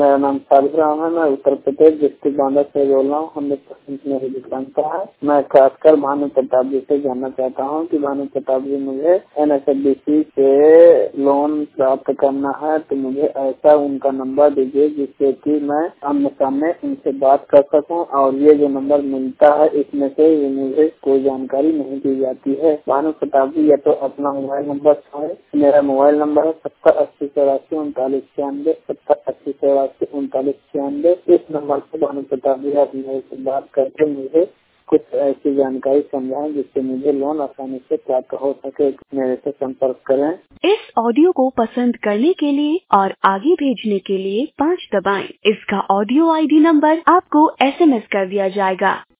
मेरा नाम सालिग्राम है। मैं उत्तर प्रदेश डिस्ट्रिक्ट बांदा से बोल रहा हूँ। 100% मेरी दुकान का है। मैं खासकर भानु प्रताप जी से जानना चाहता हूँ कि भानु प्रताप जी मुझे NSFDC से लोन प्राप्त करना है, तो मुझे ऐसा उनका नंबर दीजिए जिससे कि मैं आमने सामने उनसे बात कर सकूँ। और ये जो नंबर मिलता है इसमें से मुझे कोई जानकारी नहीं दी जाती है। भानु प्रताप जी या तो अपना मोबाइल नंबर है, मेरा मोबाइल नंबर है 7080843996, 7080843996। इस नंबर पर भानु प्रताप जी आप मेरे से बात करके मुझे कुछ ऐसी जानकारी समझाएं जिससे मुझे लोन आसानी से प्राप्त हो सके। मेरे से संपर्क करें। इस ऑडियो को पसंद करने के लिए और आगे भेजने के लिए 5 दबाएं। इसका ऑडियो ID नंबर आपको SMS कर दिया जाएगा।